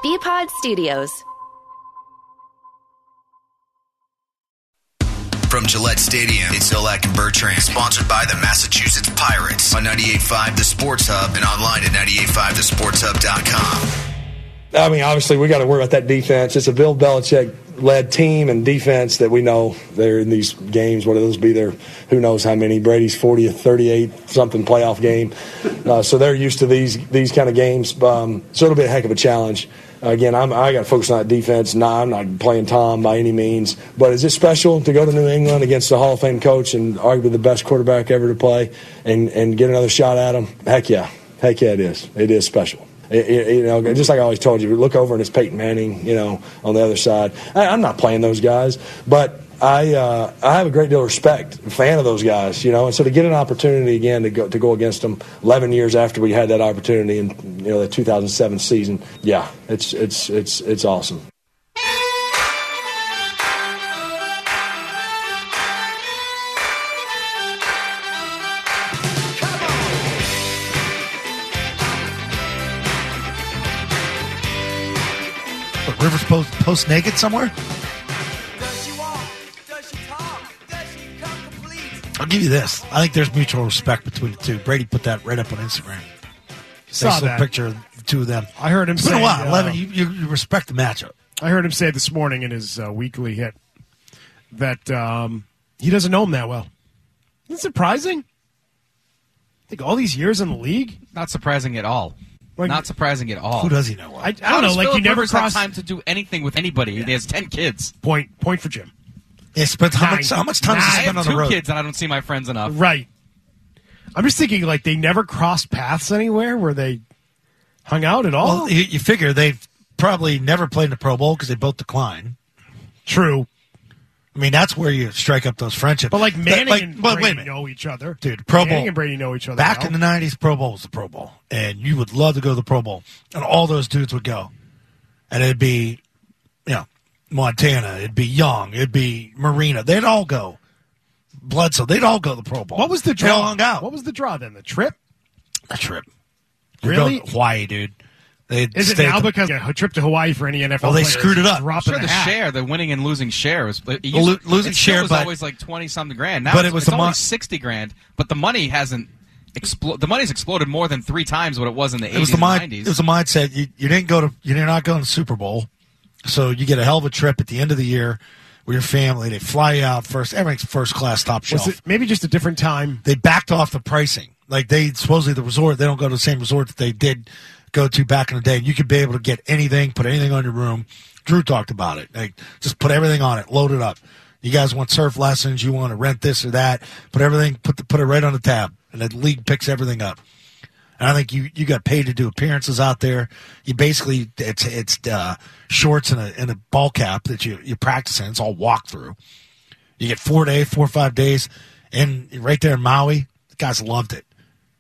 BPod Studios. From Gillette Stadium, it's Zolak and Bertrand, sponsored by the Massachusetts Pirates on 98.5 The Sports Hub and online at 98.5thesportshub.com. I mean, obviously, we got to worry about that defense. It's a Bill Belichick-led team and defense that we know they're in these games. What those be there? Who knows how many? Brady's 40th, 38-something playoff game. So they're used to these kind of games. So it'll be a heck of a challenge. Again, I got to focus on that defense. I'm not playing Tom by any means. But is it special to go to New England against the Hall of Fame coach and arguably the best quarterback ever to play and get another shot at him? Heck yeah. Heck yeah, it is. It is special. You know, just like I always told you, look over and it's Peyton Manning, you know, on the other side. I'm not playing those guys, but I have a great deal of respect, fan of those guys, you know. And so to get an opportunity again to go against them 11 years after we had that opportunity in, you know, the 2007 season, yeah, it's awesome. Rivers post naked somewhere? I'll give you this. I think there's mutual respect between the two. Brady put that right up on Instagram. Saw that picture of the two of them. I heard him say. It's been a while. 11, you respect the matchup. I heard him say this morning in his weekly hit that he doesn't know him that well. Isn't it surprising? I think all these years in the league? Not surprising at all. Like, not surprising at all. Who does he know? I don't know. Like Phillip you never Rivers crossed have time to do anything with anybody. Yeah. He has 10 kids. Point for Jim. Yeah, but how much time does he spend on the road? I have 2 kids and I don't see my friends enough. Right. I'm just thinking like they never crossed paths anywhere where they hung out at all. Well, you figure they've probably never played in the Pro Bowl because they both declined. True. I mean, that's where you strike up those friendships. But like Manning and Brady know each other. Dude, Pro Bowl. Manning and Brady know each other. Back in the 90s, Pro Bowl was the Pro Bowl. And you would love to go to the Pro Bowl. And all those dudes would go. And it'd be, you know, Montana. It'd be Young. It'd be Marina. They'd all go. Bledsoe. They'd all go to the Pro Bowl. What was the draw? They all hung out. What was the draw then? The trip? The trip. Really? To Hawaii, dude. Is it now because a trip to Hawaii for any NFL Well, they screwed it up. Sure, the share, the winning and losing share was losing share, was but always like 20-something grand. Now but it was it's only 60 grand. But the money hasn't the money's exploded more than 3 times what it was in the 80s and 90s. It was the mindset. You didn't not go to the Super Bowl, so you get a hell of a trip at the end of the year with your family. They fly you out first. Everything's first class, top shelf. Was it maybe just a different time? They backed off the pricing. Like they supposedly the resort, they don't go to the same resort that they did go to back in the day. You could be able to get anything, put anything on your room. Drew talked about it. Like just put everything on it, load it up. You guys want surf lessons? You want to rent this or that? Put everything, put it right on the tab, and the league picks everything up. And I think you got paid to do appearances out there. You basically it's shorts and a ball cap that you practice in. It's all walkthrough. You get 4 or 5 days, and right there in Maui, the guys loved it.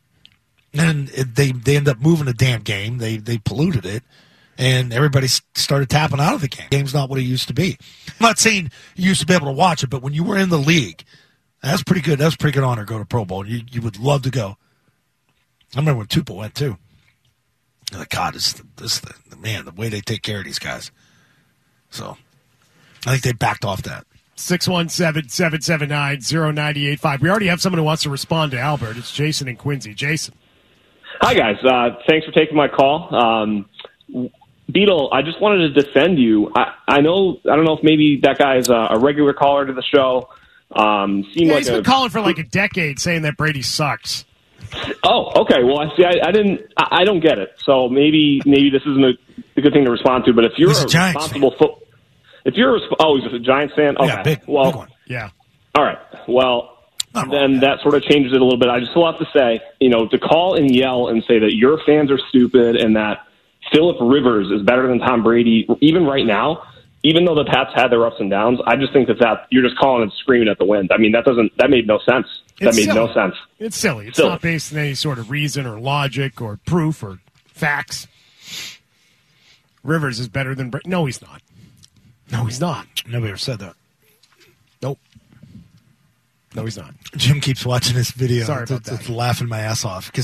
And they end up moving the damn game. They polluted it, and everybody started tapping out of the game. The game's not what it used to be. I'm not saying you used to be able to watch it, but when you were in the league, that's pretty good. That's a pretty good honor to go to Pro Bowl. You would love to go. I remember when Tupa went too. Like, God, the way they take care of these guys. So I think they backed off that. 617-779-0985. We already have someone who wants to respond to Albert. It's Jason and Quincy. Jason. Hi, guys. Thanks for taking my call. Beetle, I just wanted to defend you. I don't know if maybe that guy is a regular caller to the show. He's been calling for like a decade saying that Brady sucks. Oh, okay. Well, I don't get it. So maybe this isn't a good thing to respond to. But if you're he's a responsible if you're he's a Giants fan. Okay. Yeah, big one. Yeah. All right. Well, then that sort of changes it a little bit. I just still have to say, to call and yell and say that your fans are stupid and that Phillip Rivers is better than Tom Brady, even right now, even though the Pats had their ups and downs, I just think that you're just calling and screaming at the wind. I mean, that made no sense. That made no sense. It's silly. It's not based on any sort of reason or logic or proof or facts. Rivers is better than Brady. No, he's not. No, he's not. Nobody ever said that. Nope. No, he's not. Jim keeps watching this video. Sorry about that. It's laughing my ass off because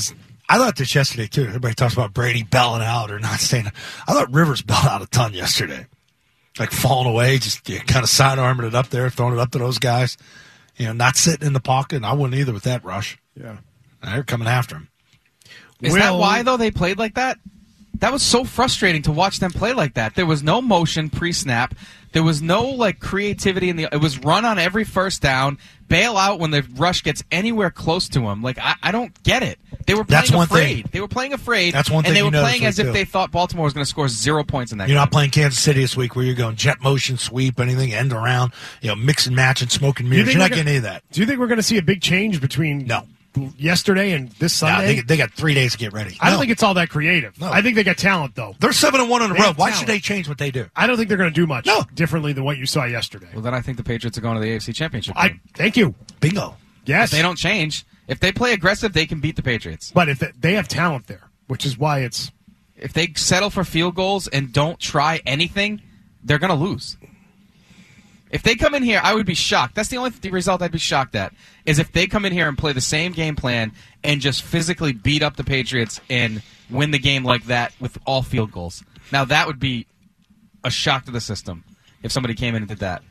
I thought this yesterday, too. Everybody talks about Brady belling out or not staying. I thought Rivers belled out a ton yesterday. Like falling away, just kind of sidearming it up there, throwing it up to those guys. Not sitting in the pocket. And I wouldn't either with that rush. Yeah. They're coming after him. Is that why, though, they played like that? That was so frustrating to watch them play like that. There was no motion pre-snap. There was no creativity it was run on every first down, bail out when the rush gets anywhere close to him. I don't get it. They were playing afraid. They were playing afraid. That's one thing. And they were playing as if they thought Baltimore was going to score 0 points in that game. You're not playing Kansas City this week where you're going jet motion, sweep, anything, end around, mix and match and smoke and mirrors. You're not getting any of that. Do you think we're going to see a big change between yesterday and this Sunday? No, they got 3 days to get ready. I don't think it's all that creative. No. I think they got talent, though. They're 7-1 on the road. Why should they change what they do? I don't think they're going to do much differently than what you saw yesterday. Well, then I think the Patriots are going to the AFC Championship. Thank you. Bingo. Yes. If they don't change, if they play aggressive, they can beat the Patriots. But if they have talent there, which is why it's... If they settle for field goals and don't try anything, they're going to lose. If they come in here, I would be shocked. That's the only result I'd be shocked at, is if they come in here and play the same game plan and just physically beat up the Patriots and win the game like that with all field goals. Now, that would be a shock to the system if somebody came in and did that.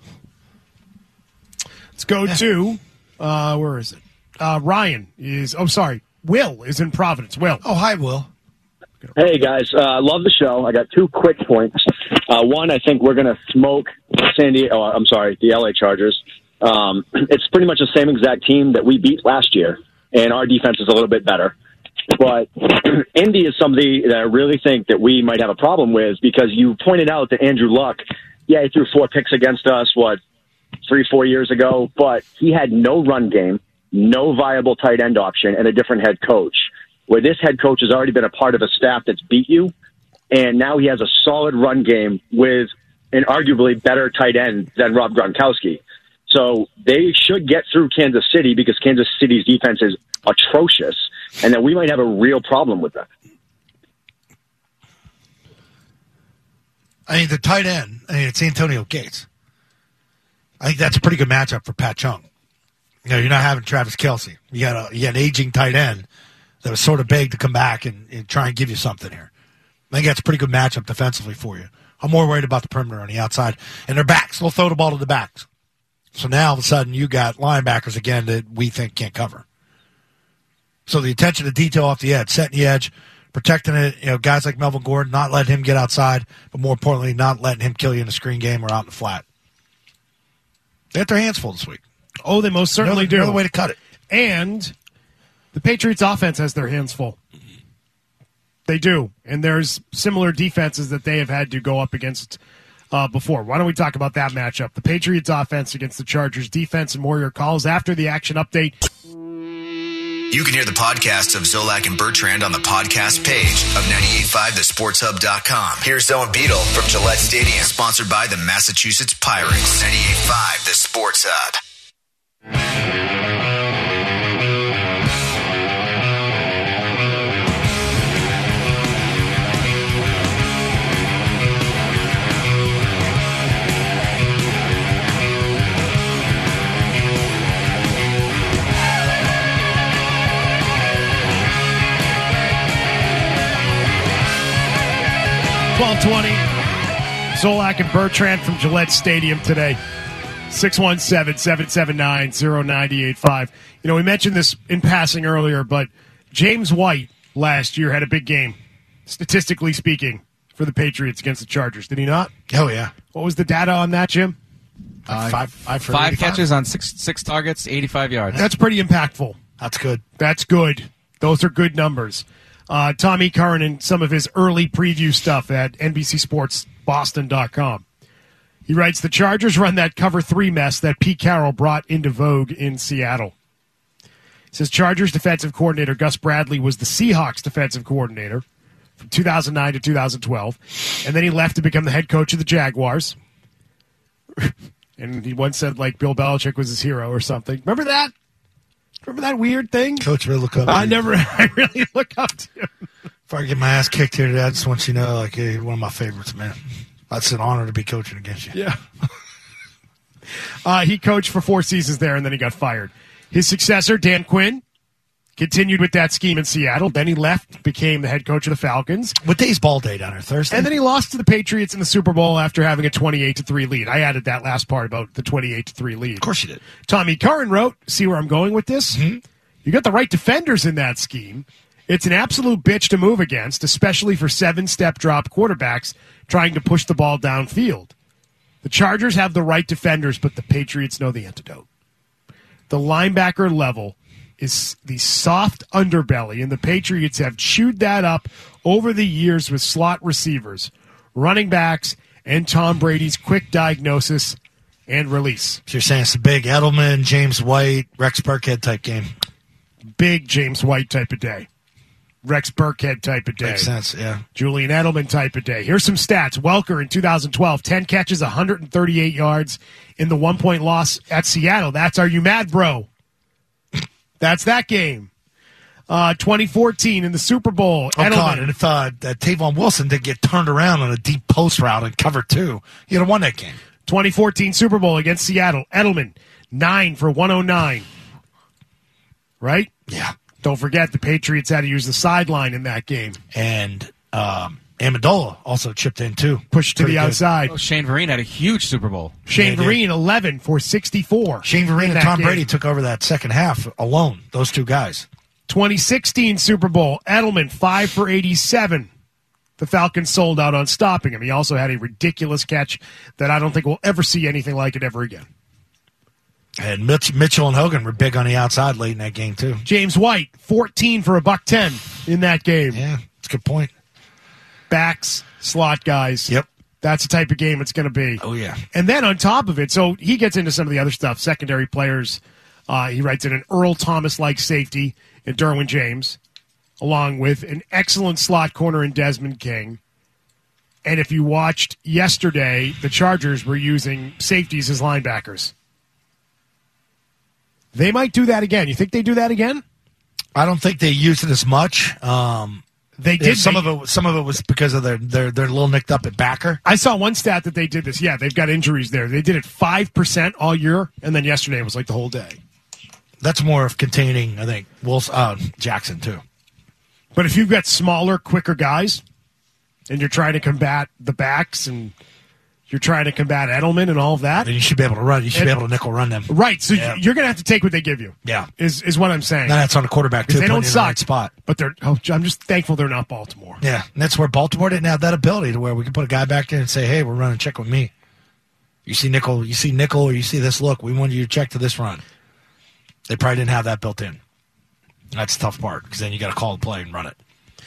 Let's go to, where is it? Will is in Providence. Will. Oh, hi, Will. Hey, guys. Love the show. I got 2 quick points. One, I think we're going to smoke the LA Chargers. It's pretty much the same exact team that we beat last year, and our defense is a little bit better. But Indy is somebody that I really think that we might have a problem with, because you pointed out that Andrew Luck, he threw 4 picks against us, 3-4 years ago, but he had no run game, no viable tight end option, and a different head coach. Where this head coach has already been a part of a staff that's beat you, and now he has a solid run game with an arguably better tight end than Rob Gronkowski. So they should get through Kansas City, because Kansas City's defense is atrocious, and then we might have a real problem with that. I mean, the tight end, it's Antonio Gates. I think that's a pretty good matchup for Pat Chung. You're not having Travis Kelce. You got an aging tight end that was sort of begged to come back and try and give you something here. I think that's a pretty good matchup defensively for you. I'm more worried about the perimeter on the outside. And their backs. They'll throw the ball to the backs. So now, all of a sudden, you got linebackers again that we think can't cover. So the attention to detail off the edge, setting the edge, protecting it, guys like Melvin Gordon, not letting him get outside, but more importantly, not letting him kill you in a screen game or out in the flat. They got their hands full this week. Oh, they most certainly do. Another way to cut it. And the Patriots offense has their hands full. They do. And there's similar defenses that they have had to go up against before. Why don't we talk about that matchup? The Patriots offense against the Chargers defense, and more your calls after the action update. You can hear the podcasts of Zolak and Bertrand on the podcast page of 985thesportshub.com. Here's Zoe and Beetle from Gillette Stadium, sponsored by the Massachusetts Pirates. 98.5 The Sports Hub. Zolak and Bertrand from Gillette Stadium today. 617-779-0985. We mentioned this in passing earlier, but James White last year had a big game, statistically speaking, for the Patriots against the Chargers. Did he not? Oh, yeah. What was the data on that, Jim? Five catches on six targets, 85 yards. That's pretty impactful. That's good. That's good. Those are good numbers. Tommy Curran and some of his early preview stuff at NBCSportsBoston.com. He writes, the Chargers run that cover 3 mess that Pete Carroll brought into vogue in Seattle. He says Chargers defensive coordinator Gus Bradley was the Seahawks defensive coordinator from 2009 to 2012, and then he left to become the head coach of the Jaguars. And he once said, Bill Belichick was his hero or something. Remember that? Remember that weird thing? Coach really look up to I really look up to him. If I get my ass kicked here today, I just want you to know, hey, you're one of my favorites, man. It's an honor to be coaching against you. Yeah. He coached for 4 seasons there, and then he got fired. His successor, Dan Quinn, Continued with that scheme in Seattle. Then he left, became the head coach of the Falcons. What day's ball day down there? Thursday? And then he lost to the Patriots in the Super Bowl after having a 28-3 lead. I added that last part about the 28-3 lead. Of course you did. Tommy Curran wrote, see where I'm going with this? Mm-hmm. You got the right defenders in that scheme. It's an absolute bitch to move against, especially for 7-step drop quarterbacks trying to push the ball downfield. The Chargers have the right defenders, but the Patriots know the antidote. The linebacker level is the soft underbelly, and the Patriots have chewed that up over the years with slot receivers, running backs, and Tom Brady's quick diagnosis and release. So you're saying it's a big Edelman, James White, Rex Burkhead type game? Big James White type of day. Rex Burkhead type of day. Makes sense, yeah. Julian Edelman type of day. Here's some stats. Welker in 2012, 10 catches, 138 yards in the 1-point loss at Seattle. That's Are You Mad, Bro? That's that game. 2014 in the Super Bowl. Oh, God, and if Tavon Wilson did get turned around on a deep post route and cover 2, he'd have won that game. 2014 Super Bowl against Seattle. Edelman, 9 for 109. Right? Yeah. Don't forget, the Patriots had to use the sideline in that game. And Amendola also chipped in, too. Pushed to the outside. Oh, Shane Vereen had a huge Super Bowl. Shane Vereen, 11 for 64. Shane Vereen and Tom Brady took over that second half alone, those two guys. 2016 Super Bowl, Edelman, 5 for 87. The Falcons sold out on stopping him. He also had a ridiculous catch that I don't think we'll ever see anything like it ever again. And Mitchell and Hogan were big on the outside late in that game, too. James White, 14 for $110 in that game. Yeah, that's a good point. Backs, slot guys. Yep. That's the type of game it's going to be. Oh, yeah. And then on top of it, so he gets into some of the other stuff, secondary players. He writes in an Earl Thomas-like safety in Derwin James, along with an excellent slot corner in Desmond King. And if you watched yesterday, the Chargers were using safeties as linebackers. They might do that again. You think they do that again? I don't think they used it as much. They did. Some of it was because of they're a little nicked up at backer. I saw one stat that they did this. Yeah, they've got injuries there. They did it 5% all year, and then yesterday was like the whole day. That's more of containing, I think, Jackson too. But if you've got smaller, quicker guys, and you're trying to combat the backs and you're trying to combat Edelman and all of that. Then you should be able to run. You should be able to nickel run them. Right. So you're going to have to take what they give you. Yeah. Is what I'm saying. And that's on the quarterback, too. They don't suck. In the right spot. But I'm just thankful they're not Baltimore. Yeah. And that's where Baltimore didn't have that ability to where we can put a guy back there and say, hey, we're running check with me. You see nickel, or you see this look. We want you to check to this run. They probably didn't have that built in. That's the tough part because then you got to call the play and run it.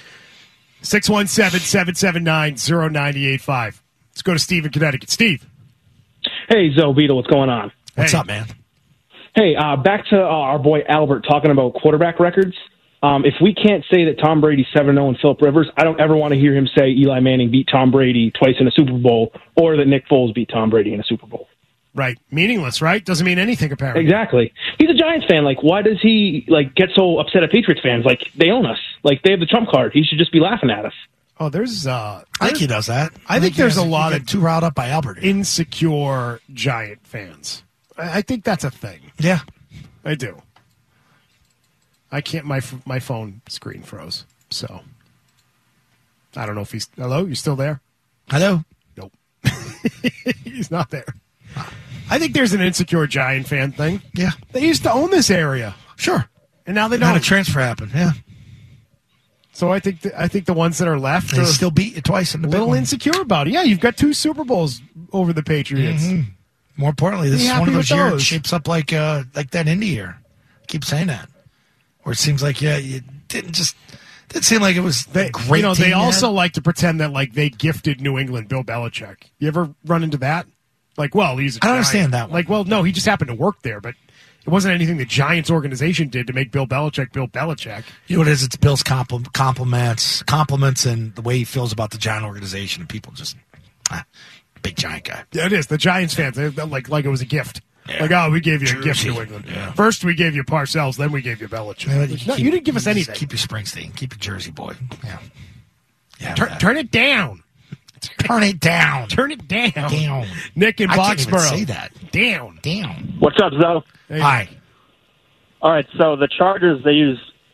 617-779-0985. Let's go to Steve in Connecticut. Steve. Hey, Zoe Beetle, what's going on? What's up, man? Hey, back to our boy Albert talking about quarterback records. If we can't say that Tom Brady's 7-0 and Phillip Rivers, I don't ever want to hear him say Eli Manning beat Tom Brady twice in a Super Bowl or that Nick Foles beat Tom Brady in a Super Bowl. Right. Meaningless, right? Doesn't mean anything, apparently. Exactly. He's a Giants fan. Like, why does he get so upset at Patriots fans? Like, they own us. Like, they have the trump card. He should just be laughing at us. Oh, there's I think he does that. I think there's a lot of too riled up by Albert. Insecure Giant fans. I think that's a thing. Yeah, I do. I can't. My phone screen froze, so I don't know if he's. Hello, you still there? Hello. Nope. He's not there. I think there's an insecure Giant fan thing. Yeah, they used to own this area. Sure, and now they don't. Had a transfer happen. Yeah. So I think the ones that are left they are still beat you twice in the little insecure about it. Yeah, you've got 2 Super Bowls over the Patriots. Mm-hmm. More importantly, this is one of those years that shapes up like that Indy year. I keep saying that. Where it seems like you didn't seem like it was a great team. They also like to pretend that like they gifted New England Bill Belichick. You ever run into that? Like, well, he's a Giant. I don't understand that one. Like, well, no, he just happened to work there, but it wasn't anything the Giants organization did to make Bill Belichick Bill Belichick. You know what it is? It's Bill's compliments and the way he feels about the Giant organization. And people just, big Giant guy. Yeah, it is. The Giants fans, they're like it was a gift. Yeah. Like, oh, we gave you a gift, New England. Yeah. First we gave you Parcells, then we gave you Belichick. You didn't give us anything. Keep your Springsteen. Keep your Jersey boy. Yeah. Turn it down. Turn it down. Turn it down. Down. Nick in Boxborough. I can't even say that. Down. Down. What's up, Zoe? Hey. Hi. All right, so the Chargers, they use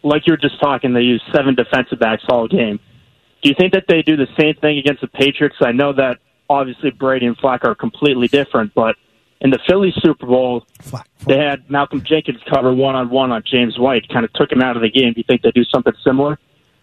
like you're just talking, they use 7 defensive backs all game. Do you think that they do the same thing against the Patriots? I know that obviously Brady and Flacco are completely different, but in the Philly Super Bowl, they had Malcolm Jenkins cover one-on-one on James White, kind of took him out of the game. Do you think they do something similar?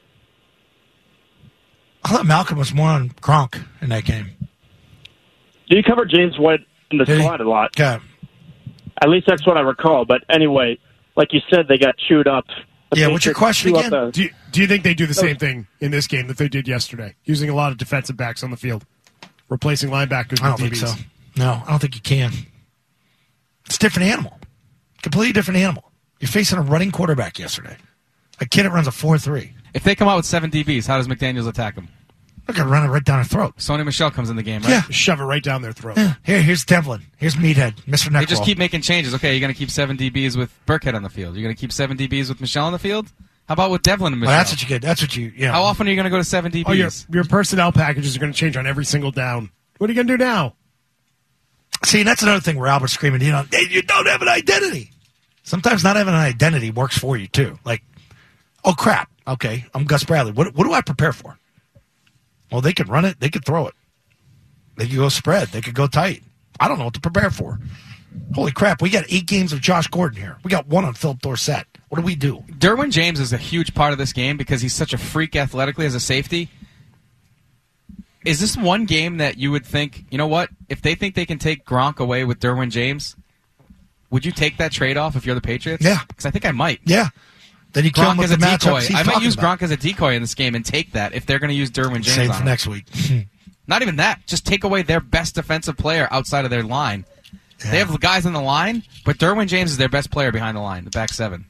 I thought Malcolm was more on Gronk in that game. Do you cover James White in the slot a lot? Okay. At least that's what I recall. But anyway, like you said, they got chewed up. Yeah, what's your question again? Do you think they do the same thing in this game that they did yesterday, using a lot of defensive backs on the field, replacing linebackers I don't with DBs? think so. No, I don't think you can. It's a different animal. Completely different animal. You're facing a running quarterback yesterday. A kid that runs a 4.3. If they come out with 7 DBs, how does McDaniels attack them? They're going to run it right down their throat. Sony Michel comes in the game, right? Yeah. Shove it right down their throat. Yeah. Here's Devlin. Here's Meathead. Mr. Neckroll. They just keep making changes. Okay, you're going to keep 7 DBs with Burkhead on the field. You're going to keep 7 DBs with Michel on the field? How about with Devlin and Michel? Well, that's what you get. That's what you, yeah. How often are you going to go to 7 DBs? Oh, your personnel packages are going to change on every single down. What are you going to do now? See, and that's another thing where Albert's screaming, you don't have an identity. Sometimes not having an identity works for you, too. Like, oh, crap. Okay, I'm Gus Bradley. What do I prepare for? Well, they could run it. They could throw it. They could go spread. They could go tight. I don't know what to prepare for. Holy crap, we got 8 games of Josh Gordon here. We got 1 on Philip Dorsett. What do we do? Derwin James is a huge part of this game because he's such a freak athletically as a safety. Is this one game that you would think, you know what, if they think they can take Gronk away with Derwin James, would you take that trade-off if you're the Patriots? Yeah. Because I think I might. Yeah. Then you kill him Gronk with as the a matchups decoy. I might use Gronk as a decoy in this game and take that if they're going to use Derwin James Same on for him. next week. Not even that. Just take away their best defensive player outside of their line. Yeah. They have guys on the line, but Derwin James is their best player behind the line, the back 7.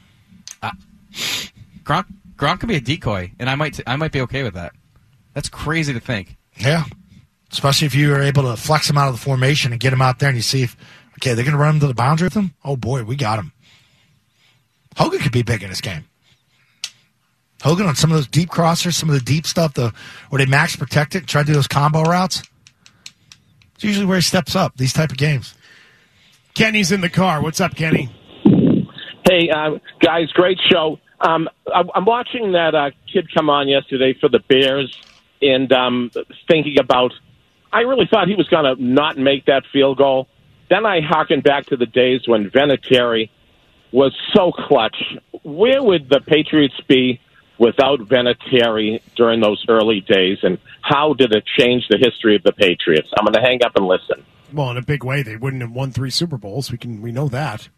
Gronk can be a decoy, and I might be okay with that. That's crazy to think. Yeah. Especially if you are able to flex him out of the formation and get him out there and you see if, okay, they're going to run him to the boundary with him? Oh, boy, we got him. Hogan could be big in this game. Hogan on some of those deep crossers, some of the deep stuff, where they max protect it, try to do those combo routes. It's usually where he steps up, these type of games. Kenny's in the car. What's up, Kenny? Hey, guys, great show. I'm watching that kid come on yesterday for the Bears and thinking about, I really thought he was going to not make that field goal. Then I harken back to the days when Vinatieri was so clutch. Where would the Patriots be without Vinatieri during those early days, and how did it change the history of the Patriots? I'm going to hang up and listen. Well, in a big way, they wouldn't have won 3 Super Bowls. We know that.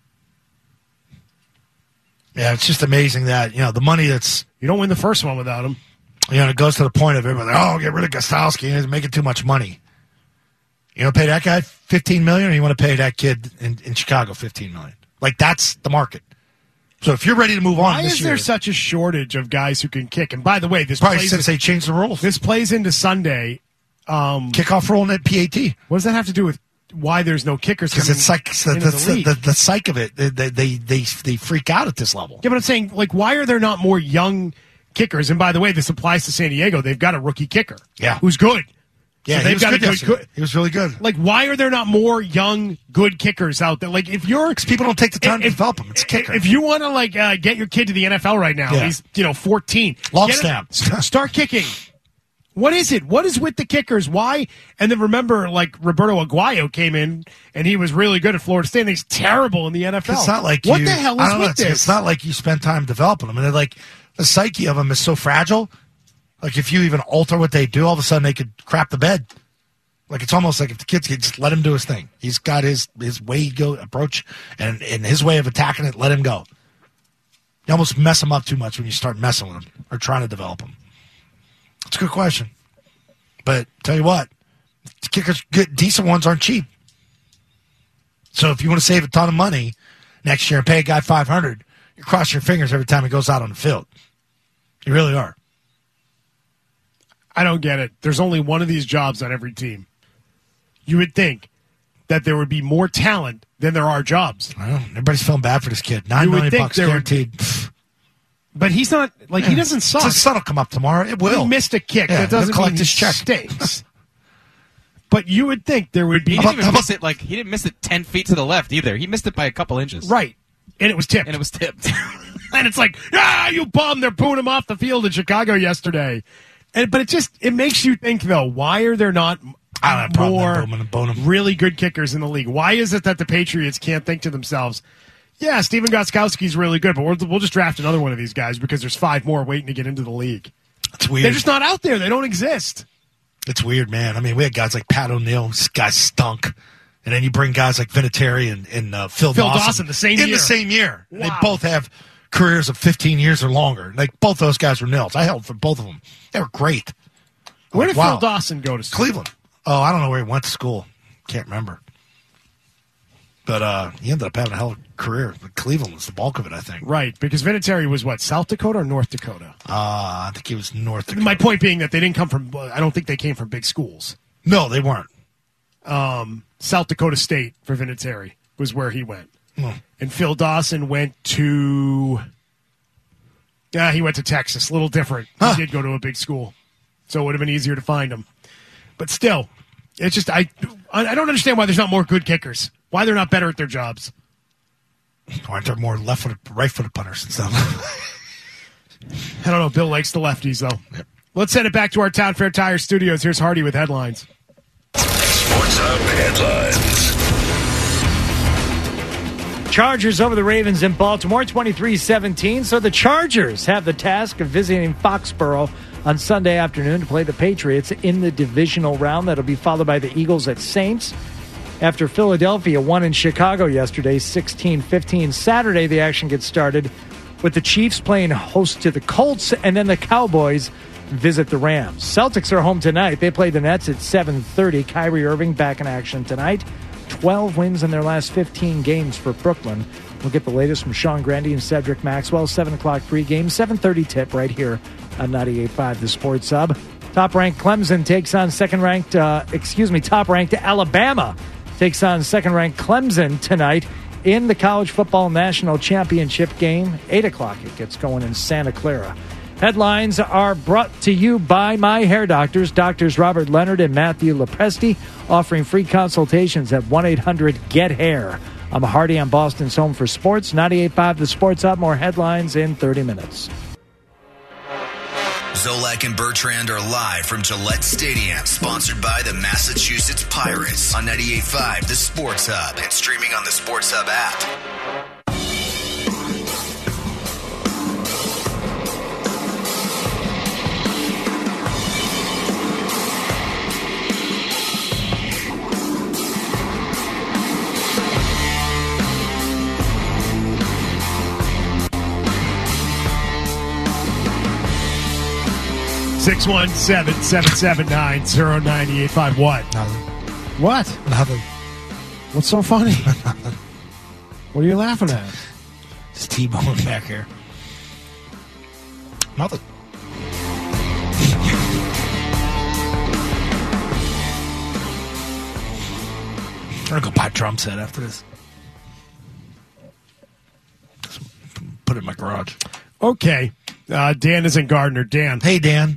Yeah, it's just amazing that, the money that's... You don't win the first one without him. It goes to the point of everybody, get rid of Gostkowski. He's making too much money. You want to pay that guy $15 million, or you want to pay that kid in Chicago $15 million? Like, that's the market. So if you're ready to move on Why this is year, there such a shortage of guys who can kick? And by the way, this probably plays since they changed the rules. This plays into Sunday. Kickoff rule and PAT. What does that have to do with why there's no kickers? Because it's like the psych of it. They freak out at this level. Yeah, but I'm saying, like, why are there not more young kickers? And by the way, this applies to San Diego. They've got a rookie kicker. Yeah. Who's good. Yeah, so they've got a good. He was really good. Like, why are there not more young, good kickers out there? Like, if you're people don't take the time to develop them. It's a kicker. If you want to get your kid to the NFL right now, he's 14. Long snap. Start kicking. What is it? What is with the kickers? Why? And then remember, Roberto Aguayo came in and he was really good at Florida State. And he's terrible in the NFL. It's not like what the hell is with this? It's not like you spend time developing them. And the psyche of them is so fragile. Like, if you even alter what they do, all of a sudden they could crap the bed. Like, it's almost like if the kids could just let him do his thing. He's got his way he go approach and his way of attacking it, let him go. You almost mess him up too much when you start messing with him or trying to develop him. It's a good question. But tell you what, kickers, good, decent ones aren't cheap. So if you want to save a ton of money next year and pay a guy $500, you cross your fingers every time he goes out on the field. You really are. I don't get it. There's only one of these jobs on every team. You would think that there would be more talent than there are jobs. I don't know. Everybody's feeling bad for this kid. $9 million guaranteed. But he's not, he doesn't suck. The sun will come up tomorrow. It will. He missed a kick. Yeah, that doesn't collect mean his check. Stinks. But you would think there would be... He didn't miss it, he didn't miss it 10 feet to the left either. He missed it by a couple inches. Right. And it was tipped. And it's like, you bum, they're booing him off the field in Chicago yesterday. But it makes you think, though, why are there not more really good kickers in the league? Why is it that the Patriots can't think to themselves, yeah, Steven Gostkowski's really good, but we'll just draft another one of these guys because there's 5 more waiting to get into the league. It's weird. They're just not out there. They don't exist. It's weird, man. I mean, we had guys like Pat O'Neill. This guy stunk. And then you bring guys like Vinatieri and Phil Dawson the same year. In the same year. Wow. They both have careers of 15 years or longer. Like, both those guys were nils. I held for both of them. They were great. Where did Phil Dawson go to school? Cleveland. Oh, I don't know where he went to school. Can't remember. But he ended up having a hell of a career. But Cleveland was the bulk of it, I think. Right, because Vinatieri was what, South Dakota or North Dakota? I think he was North Dakota. My point being that they didn't come from, I don't think they came from big schools. No, they weren't. South Dakota State for Vinatieri was where he went. Hmm. And Phil Dawson went to, he went to Texas. A little different. He did go to a big school. So it would have been easier to find him. But still, it's just, I don't understand why there's not more good kickers. Why they're not better at their jobs. Aren't there more left-footed, right-footed punters and stuff? I don't know. Bill likes the lefties, though. Yep. Let's send it back to our Town Fair Tire studios. Here's Hardy with headlines. Sports Hub headlines. Chargers over the Ravens in Baltimore, 23-17. So the Chargers have the task of visiting Foxborough on Sunday afternoon to play the Patriots in the divisional round. That'll be followed by the Eagles at Saints. After Philadelphia won in Chicago yesterday, 16-15. Saturday, the action gets started with the Chiefs playing host to the Colts, and then the Cowboys visit the Rams. Celtics are home tonight. They play the Nets at 7:30. Kyrie Irving back in action tonight. 12 wins in their last 15 games for Brooklyn. We'll get the latest from Sean Grandy and Cedric Maxwell. 7 o'clock pregame, 7:30 tip right here on 98.5 The Sports Hub. Top-ranked Clemson takes on top-ranked Alabama takes on second-ranked Clemson tonight in the College Football National Championship game. 8 o'clock it gets going in Santa Clara. Headlines are brought to you by My Hair Doctors. Doctors Robert Leonard and Matthew Lepresti offering free consultations at 1-800-GET-HAIR. I'm Hardy on Boston's Home for Sports. 98.5 The Sports Hub. More headlines in 30 minutes. Zolak and Bertrand are live from Gillette Stadium, sponsored by the Massachusetts Pirates on 98.5 The Sports Hub and streaming on the Sports Hub app. Six 617-779-0985. What? Nothing. What? Nothing. What's so funny? What are you laughing at? Just T-Bone back here. Nothing. I'm going to go buy a drum set after this. Just put it in my garage. Okay. Dan is in Gardner. Dan. Hey, Dan.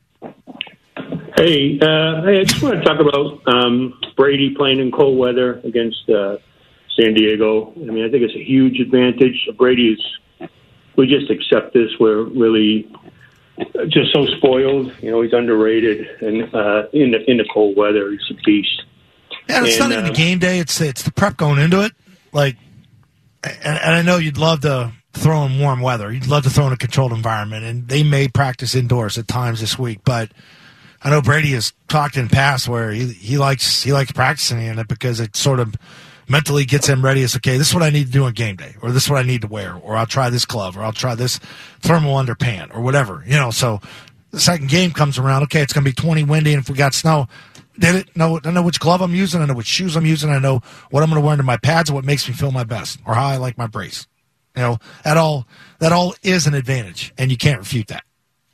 Hey, I just want to talk about Brady playing in cold weather against San Diego. I mean, I think it's a huge advantage. We just accept this. We're really just so spoiled. You know, he's underrated, and in the cold weather, he's a beast. Yeah, it's not even the game day. It's the prep going into it. Like, and I know you'd love to throw in warm weather. You'd love to throw in a controlled environment, and they may practice indoors at times this week, but I know Brady has talked in the past where he likes practicing in it because it sort of mentally gets him ready. It's okay, this is what I need to do on game day, or this is what I need to wear, or I'll try this glove, or I'll try this thermal underpant, or whatever. You know, so the second game comes around, okay, it's going to be 20 windy, and if we got snow, I know which glove I'm using, I know which shoes I'm using, I know what I'm going to wear into my pads, and what makes me feel my best, or how I like my brace. You know, that all is an advantage, and you can't refute that.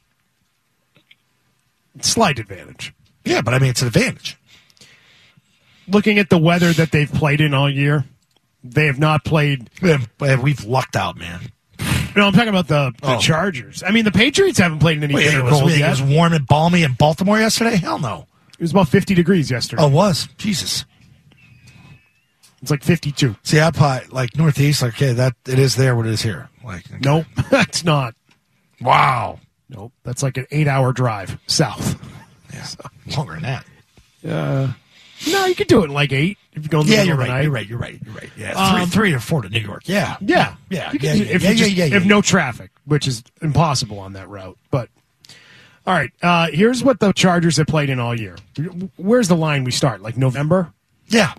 Slight advantage. Yeah, but I mean, it's an advantage. Looking at the weather that they've played in all year, they have not played. We've lucked out, man. No, I'm talking about the Chargers. I mean, the Patriots haven't played in any bitter cold yet. It was warm and balmy in Baltimore yesterday? Hell no. It was about 50 degrees yesterday. Oh, it was? Jesus. It's like 52. See, up high, like Northeast, like, okay, that it is there what it is here. Like, okay. Nope, that's not. Wow. Nope, that's like an 8-hour drive south. Yeah, longer than that. No, you could do it in like 8 if you go in the middle of the night. You're right. Yeah, 3 or 4 to New York. Yeah. If no traffic, which is impossible on that route. But all right, here's what the Chargers have played in all year. Where's the line we start? Like November? Yeah.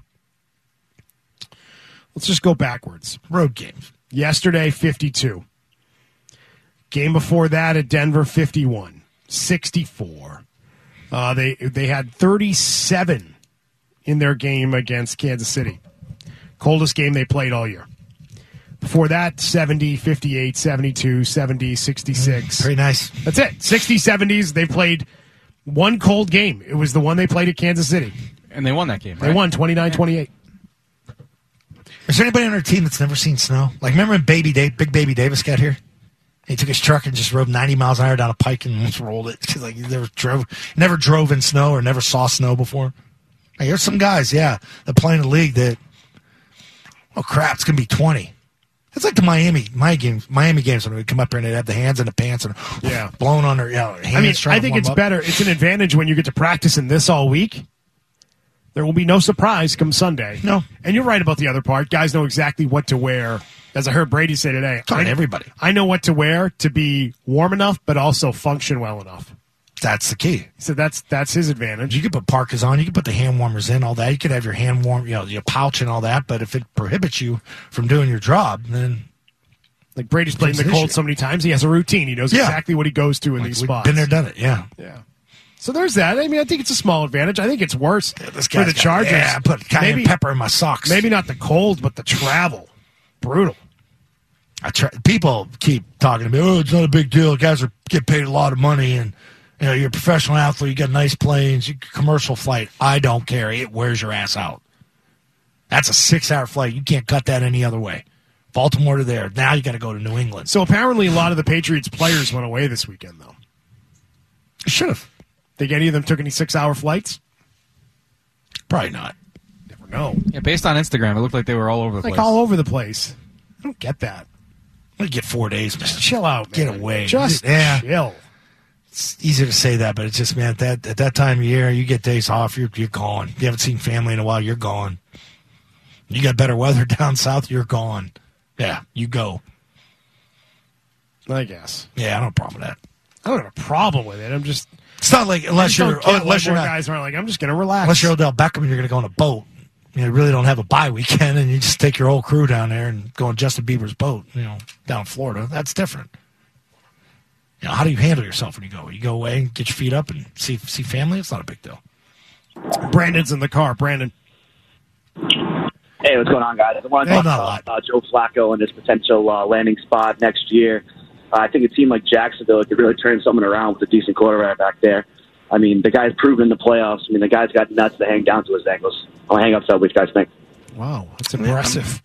Let's just go backwards. Road games. Yesterday, 52. Game before that at Denver, 51. 64. They had 37 in their game against Kansas City. Coldest game they played all year. Before that, 70, 58, 72, 70, 66. Very nice. That's it. 60s, 70s. They played one cold game. It was the one they played at Kansas City. And they won that game, right? They won 29-28. Is there anybody on our team that's never seen snow? Like, remember when Big Baby Davis got here? He took his truck and just rode 90 miles an hour down a pike and just rolled it. Cause like he never drove in snow or never saw snow before. Like, there's some guys, that play in the league that, oh crap, it's gonna be 20. It's like the Miami games when we come up here and they'd have the hands in the pants and blown on their hands. I think it's better. It's an advantage when you get to practice in this all week. There will be no surprise come Sunday. No. And you're right about the other part. Guys know exactly what to wear. As I heard Brady say today, everybody. I know what to wear to be warm enough, but also function well enough. That's the key. So that's his advantage. You could put parkas on. You could put the hand warmers in, all that. You could have your hand warm, your pouch and all that. But if it prohibits you from doing your job, then like Brady's played in the cold so many times, he has a routine. He knows exactly what he goes to in these spots. Been there, done it. Yeah. So there's that. I mean, I think it's a small advantage. I think it's worse for the Chargers. I put cayenne pepper in my socks. Maybe not the cold, but the travel. Brutal. People keep talking to me, oh, it's not a big deal. Guys get paid a lot of money, and you're a professional athlete. You got nice planes, you commercial flight. I don't care. It wears your ass out. That's a 6-hour flight. You can't cut that any other way. Baltimore to there. Now you got to go to New England. So apparently a lot of the Patriots players went away this weekend, though. Should have. Think any of them took any 6-hour flights? Probably not. Never know. Yeah, based on Instagram, it looked like they were all over the place. Like all over the place. I don't get that. I'm going to get 4 days, man. Just chill out, man. Get away. Just chill. It's easier to say that, but it's just, man, at that time of year, you get days off, you're gone. You haven't seen family in a while, you're gone. You got better weather down south, you're gone. Yeah, you go. I guess. Yeah, I don't have a problem with that. I don't have a problem with it. I'm just... It's not like, unless you're not, guys aren't like, I'm just going to relax. Unless you're Odell Beckham and you're going to go on a boat. You really don't have a bye weekend, and you just take your whole crew down there and go on Justin Bieber's boat, down in Florida. That's different. How do you handle yourself when you go? You go away and get your feet up and see family? It's not a big deal. Brandon's in the car. Brandon. Hey, what's going on, guys? I want to talk about Joe Flacco and his potential landing spot next year. I think a team like Jacksonville could really turn something around with a decent quarterback back there. I mean, the guy's proven in the playoffs. I mean, the guy's got nuts that hang down to his ankles. I'll hang up, so what you guys think? Wow, that's impressive.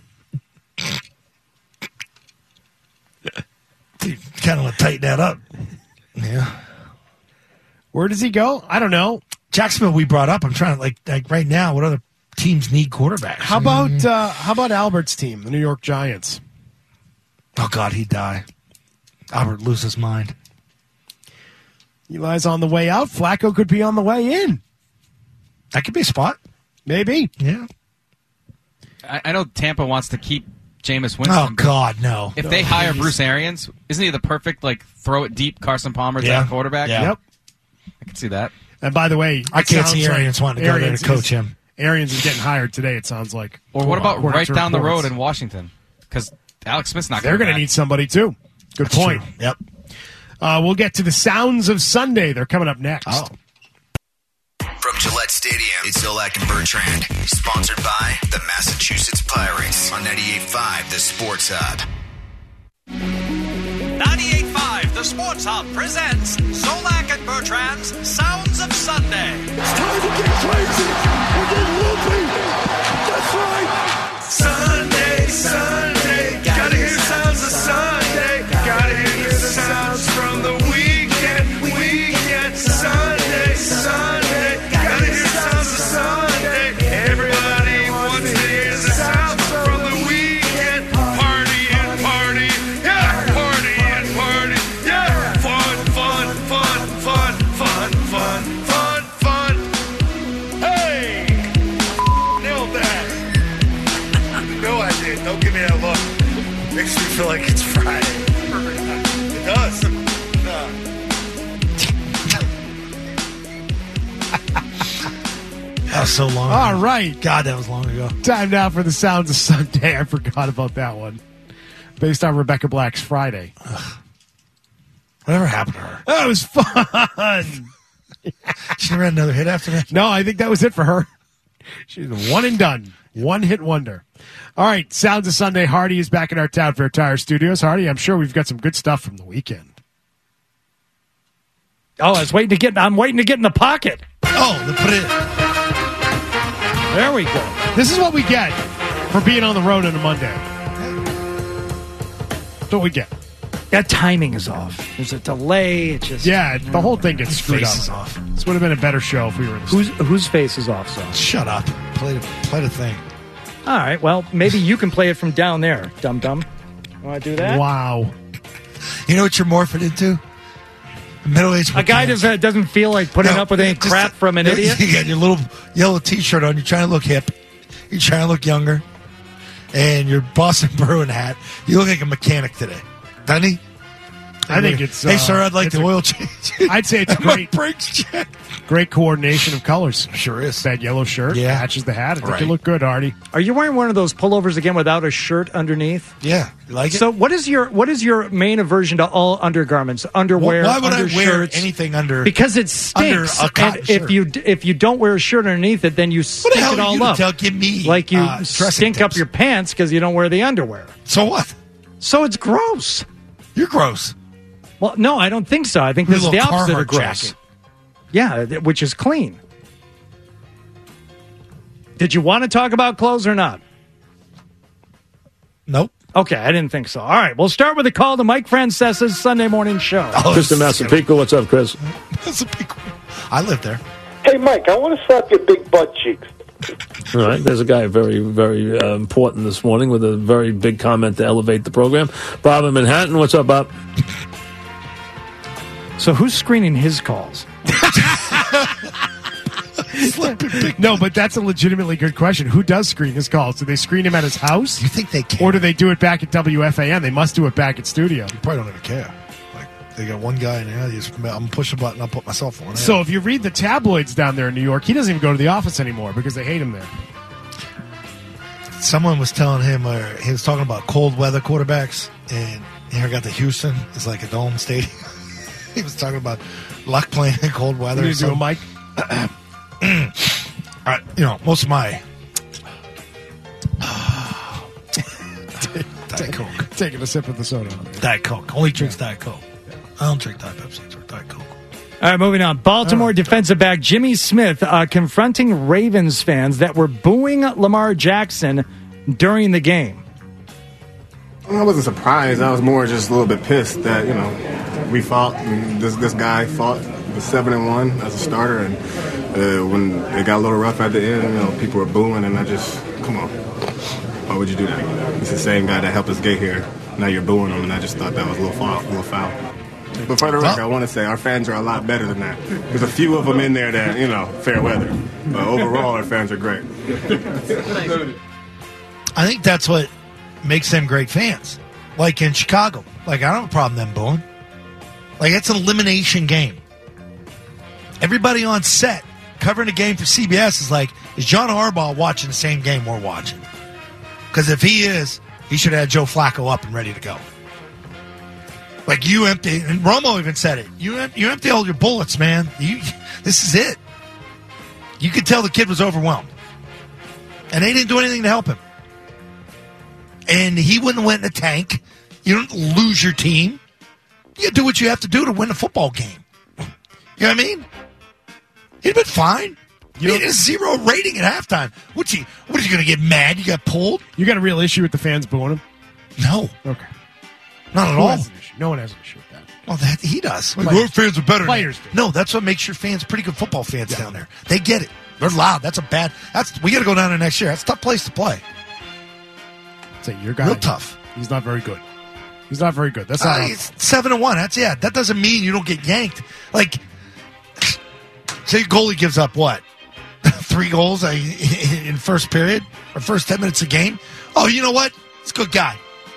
You kind of want to tighten that up. Yeah. Where does he go? I don't know. Jacksonville we brought up. I'm trying to, like right now, what other teams need quarterbacks? How about Albert's team, the New York Giants? Oh, God, he'd die. Albert lose his mind. Eli's on the way out. Flacco could be on the way in. That could be a spot. Maybe. Yeah. I know Tampa wants to keep Jameis Winston. Oh, God, no. If they hire Bruce Arians, isn't he the perfect, throw it deep Carson Palmer type quarterback? Yeah. Yep. I can see that. And by the way, I can't see Arians wanting to go there to coach him. Arians is getting hired today, it sounds like. Or what about right down the road in Washington? Because Alex Smith's not going to They're going to need somebody, too. Good point. True. Yep. We'll get to the sounds of Sunday. They're coming up next. Oh. From Gillette Stadium, it's Zolak and Bertrand. Sponsored by the Massachusetts Pirates on 98.5 The Sports Hub. 98.5 The Sports Hub presents Zolak and Bertrand's Sounds of Sunday. It's time to get crazy and get loopy. That's right. Sunday, Sunday. Gotta hear sounds of Sunday. Gotta hear the sounds from the weekend. Weekend, Sunday, Sunday. Gotta hear sounds of Sunday. Everybody wants to hear makes me feel like it's Friday. It does. That was so long All ago. right. God, that was long ago. Time now for the Sounds of Sunday. I forgot about that one. Based on Rebecca Black's Friday. Whatever happened to her? That was fun. She never had another hit after that? No, I think that was it for her. She's one and done. One hit wonder. All right, Sounds of Sunday. Hardy is back in our Town Fair Tire studios. Hardy, I'm sure we've got some good stuff from the weekend. Oh, I'm waiting to get in the pocket. Oh, then put it in. There we go. This is what we get for being on the road on a Monday. That's what we get. That timing is off. There's a delay. It just the whole thing gets screwed Face is up. off. This would have been a better show if we were in the Whose face is off, so? Shut up. Play the thing. All right, well, maybe you can play it from down there, dum-dum. Want to do that? Wow. You know what you're morphing into? Middle-aged A guy that doesn't feel like putting up with any crap from an idiot? You got your little yellow T-shirt on. You're trying to look hip. You're trying to look younger. And your Boston Bruin hat. You look like a mechanic today. Doesn't he? I think it's... Hey, sir, I'd like the oil change. I'd say it's a great... brakes check. Great coordination of colors. Sure is. That yellow shirt matches the hat. I think Right. you look good, Artie. Are you wearing one of those pullovers again without a shirt underneath? Yeah. You like it? So what is your main aversion to all undergarments? Underwear, Why would I wear undershirts? anything under... Because it stinks. Under a cotton and shirt. if you don't wear a shirt underneath it, then you stink hell it are all you to up. tell? Give me, like you dressing stink up tips. your pants because you don't wear the underwear. So what? So it's gross. You're gross. Well, no, I don't think so. I think Your this is the little opposite Carhartt of gross. jacket. Yeah, which is clean. Did you want to talk about clothes or not? Nope. Okay, I didn't think so. All right, we'll start with a call to Mike Francesa's Sunday morning show. Chris in Massapequa. What's up, Chris? Massapequa. I live there. Hey, Mike, I want to slap your big butt cheeks. All right, there's a guy very, very important this morning with a very big comment to elevate the program. Bob in Manhattan. What's up, Bob? So who's screening his calls? No, but that's a legitimately good question. Who does screen his calls? Do they screen him at his house? You think they can? Or do they do it back at WFAN? They must do it back at studio. You probably don't even care. Like, they got one guy in there. I'm push a button. I'll put my cell phone in. So if you read the tabloids down there in New York, he doesn't even go to the office anymore because they hate him there. Someone was telling him, he was talking about cold weather quarterbacks, and he got to Houston. It's like a dome stadium. He was talking about luck playing in cold weather. You do a Mike? Most of my Diet Coke. Taking a sip of the soda. Diet Coke. Only drinks Diet Coke. I don't drink Diet Pepsi. Or Diet Coke. All right, moving on. Baltimore defensive back Jimmy Smith confronting Ravens fans that were booing Lamar Jackson during the game. I wasn't surprised. I was more just a little bit pissed that, we fought, and this guy fought the 7-1 as a starter, and when it got a little rough at the end, people were booing, and I just, come on, why would you do that? He's the same guy that helped us get here. Now you're booing him, and I just thought that was a little foul. But for the record, I want to say our fans are a lot better than that. There's a few of them in there that, fair weather. But overall, our fans are great. I think that's what makes them great fans. Like in Chicago. Like, I don't have a problem them booing. Like, it's an elimination game. Everybody on set covering a game for CBS is like, is John Harbaugh watching the same game we're watching? Because if he is, he should have had Joe Flacco up and ready to go. Like, you empty, and Romo even said it, you empty all your bullets, man. This is it. You could tell the kid was overwhelmed. And they didn't do anything to help him. And he wouldn't have went in the tank. You don't lose your team. You do what you have to do to win a football game. You know what I mean? He'd been fine. He had a 0 rating at halftime. What are you going to get mad? You got pulled? You got a real issue with the fans booing him? No. Okay. Not at Who all. has an issue? No one has an issue with that. Well, that he does. Players Our fans are better. Players do. No, that's what makes your fans pretty good football fans down there. They get it. They're loud. We got to go down there next year. That's a tough place to play. Say your guy. Real tough. He's not very good. He's not very good. That's not. It's 7-1. That doesn't mean you don't get yanked. Like, say your goalie gives up what? 3 goals in first period or first 10 minutes of game. Oh, you know what? He's a good guy.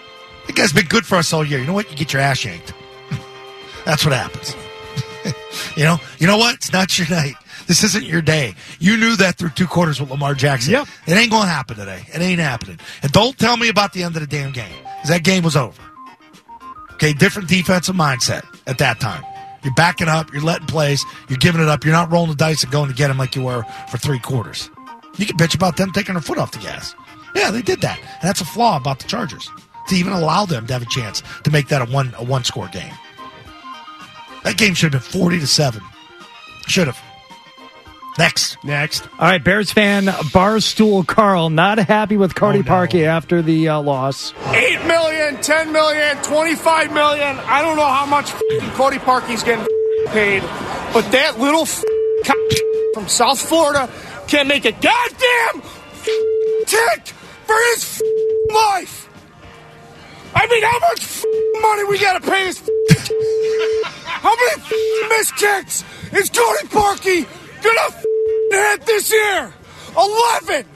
That guy's been good for us all year. You know what? You get your ass yanked. That's what happens. You know what? It's not your night. This isn't your day. You knew that through 2 quarters with Lamar Jackson. Yep. It ain't going to happen today. It ain't happening. And don't tell me about the end of the damn game, because that game was over. Okay, different defensive mindset at that time. You're backing up. You're letting plays. You're giving it up. You're not rolling the dice and going to get them like you were for 3 quarters. You can bitch about them taking their foot off the gas. Yeah, they did that. And that's a flaw about the Chargers, to even allow them to have a chance to make that a one-score game. That game should have been 40-7. Should have. Next. All right, Bears fan Barstool Carl not happy with Cody Parkey after the loss. $8 million, $10 million, $25 million. I don't know how much Cody Parkey's getting paid, but that little from South Florida can't make a goddamn tick for his life. I mean, how much money we gotta pay his how many missed kicks is Cody Parkey gonna hit this year? 11!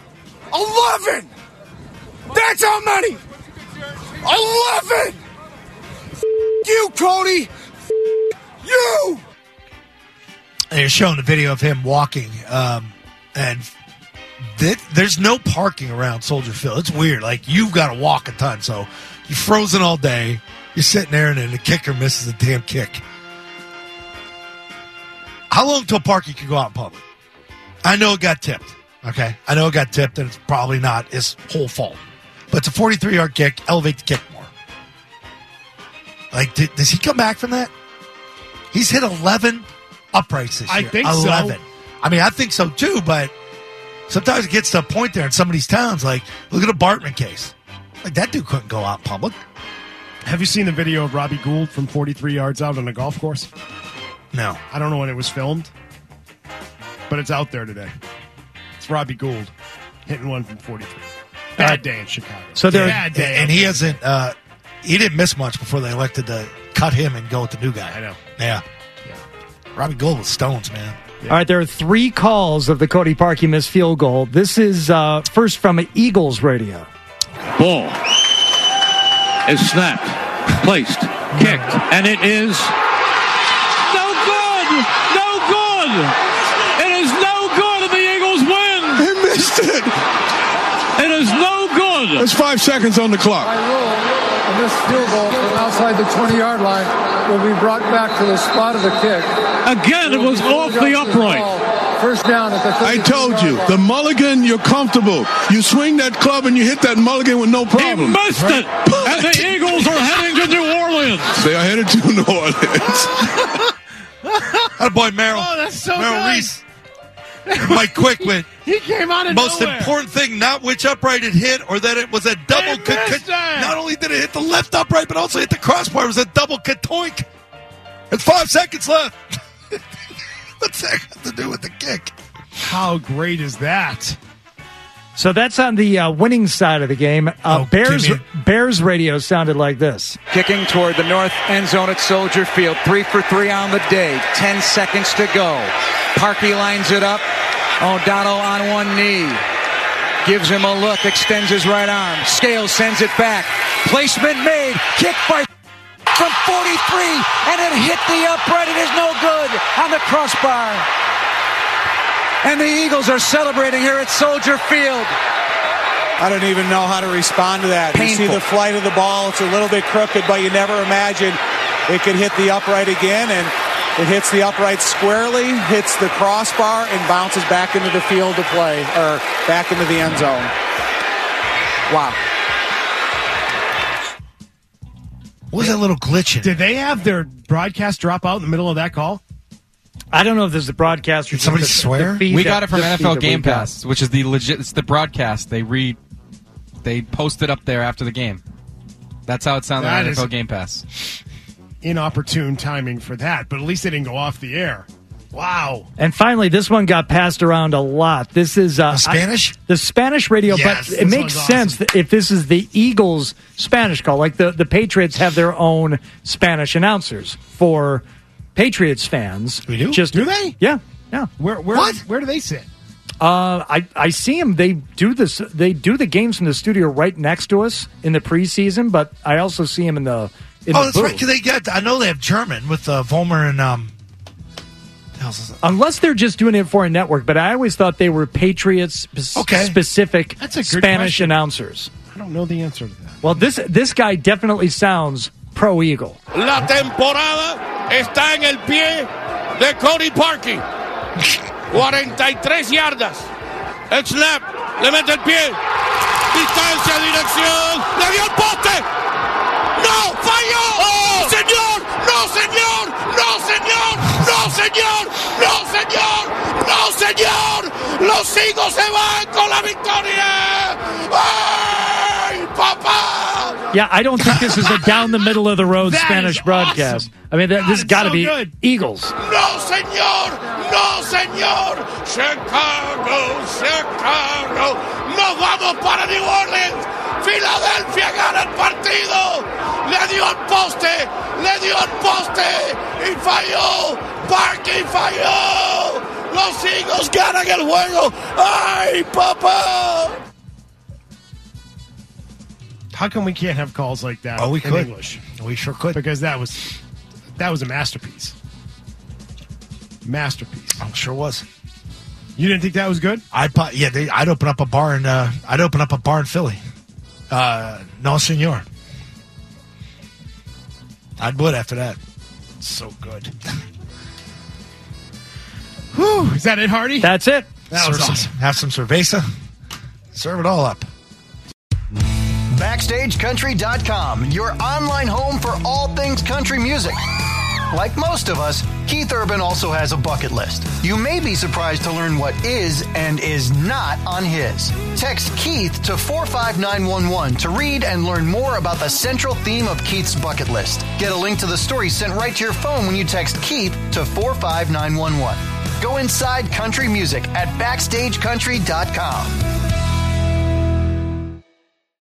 That's how many! 11! You, Cody! You! And you're showing the video of him walking, and there's no parking around Soldier Field. It's weird. Like, you've got to walk a ton, so you're frozen all day. You're sitting there, and then the kicker misses a damn kick. How long till Parkey can go out in public? I know it got tipped, okay? I know it got tipped, and it's probably not his whole fault. But it's a 43-yard kick. Elevate the kick more. Like, does he come back from that? He's hit 11 uprights this year. I think 11. so. I mean, I think so, too, but sometimes it gets to a point there in some of these towns. Like, look at the Bartman case. Like, that dude couldn't go out in public. Have you seen the video of Robbie Gould from 43 yards out on a golf course? No. I don't know when it was filmed, but it's out there today. It's Robbie Gould hitting one from 43. Bad day in Chicago. So bad day. And he hasn't, he didn't miss much before they elected to cut him and go with the new guy. I know. Yeah. Robbie Gould with stones, man. All right, there are 3 calls of the Cody Parkey missed field goal. This is first from Eagles radio. Ball is snapped, placed, kicked, and it is no good! No good! It is no good, and the Eagles win! He missed it! It is no good! There's 5 seconds on the clock. By rule, a missed field goal from outside the 20-yard line will be brought back to the spot of the kick. Again, it was off the upright. First down at the 32 I told you, the mulligan, you're comfortable. You swing that club and you hit that mulligan with no problem. He missed it! And the Eagles are heading to New Orleans! They are headed to New Orleans. That boy Merrill. Oh, that's so Merrill good. Reese. Mike Quick went. He came out of Most nowhere. important thing, not which upright it hit or that it was a double. Not only did it hit the left upright, but also hit the crossbar. It was a double katoink. There's 5 seconds left. What's that got to do with the kick? How great is that? So that's on the winning side of the game. Bears radio sounded like this. Kicking toward the north end zone at Soldier Field. 3 for 3 on the day. 10 seconds to go. Parkey lines it up. O'Donnell on one knee. Gives him a look. Extends his right arm. Scales sends it back. Placement made. Kick by from 43. And it hit the upright. It is no good on the crossbar. And the Eagles are celebrating here at Soldier Field. I don't even know how to respond to that. Painful. You see the flight of the ball. It's a little bit crooked, but you never imagine it could hit the upright again. And it hits the upright squarely, hits the crossbar, and bounces back into the field to play, or back into the end zone. Wow. What was that little glitch in? Did they have their broadcast drop out in the middle of that call? I don't know if there's a broadcast. Did somebody swear? We got it from NFL Game Pass, which is the legit. It's the broadcast. They posted up there after the game. That's how it sounded on NFL Game Pass. Inopportune timing for that, but at least they didn't go off the air. Wow. And finally, this one got passed around a lot. This is Spanish? The Spanish radio, Yes, but it makes sense that if this is the Eagles' Spanish call. Like the Patriots have their own Spanish announcers for Patriots fans. We do? Do they? Yeah. Where do they sit? I see him. They do this. They do the games in the studio right next to us in the preseason, but I also see him in the that's booth. right. 'Cause I know they have German with Vollmer and unless they're just doing it for a network. But I always thought they were Patriots specific That's a good Spanish question. announcers. I don't know the answer to that. Well, this guy definitely sounds pro Eagle. La temporada está en el pie de Cody Parkey. 43 yardas. El snap. Le mete el pie. Distancia, dirección. Le dio el poste. ¡No! ¡Falló! ¡Oh! ¡Señor! ¡No, señor! ¡No, señor! ¡No, señor! ¡No, señor! ¡No, señor! ¡Los Eagles se van con la victoria! ¡Ay, papá! Yeah, I don't think this is a down the middle of the road Spanish broadcast. Awesome. I mean, this has got to so be good. Eagles. ¡No, señor! ¡No, señor! ¡Chicago! ¡Chicago! ¡Nos vamos para New Orleans! ¡Filadelfia gana el partido! ¡Le dio el poste! ¡Le dio el poste! ¡Y falló! ¡Parkey falló! ¡Los Eagles ganan el juego! ¡Ay, papá! How come we can't have calls like that we in could. English? We sure could. Because that was a masterpiece. Masterpiece. I'm sure was. You didn't think that was good? I'd open up a bar in Philly. No, senor. I would after that. So good. Whew, is that it, Hardy? That's it. That was awesome. Have some cerveza. Serve it all up. BackstageCountry.com, your online home for all things country music. Like most of us, Keith Urban also has a bucket list. You may be surprised to learn what is and is not on his. Text Keith to 45911 to read and learn more about the central theme of Keith's bucket list. Get a link to the story sent right to your phone when you text Keith to 45911. Go inside country music at BackstageCountry.com.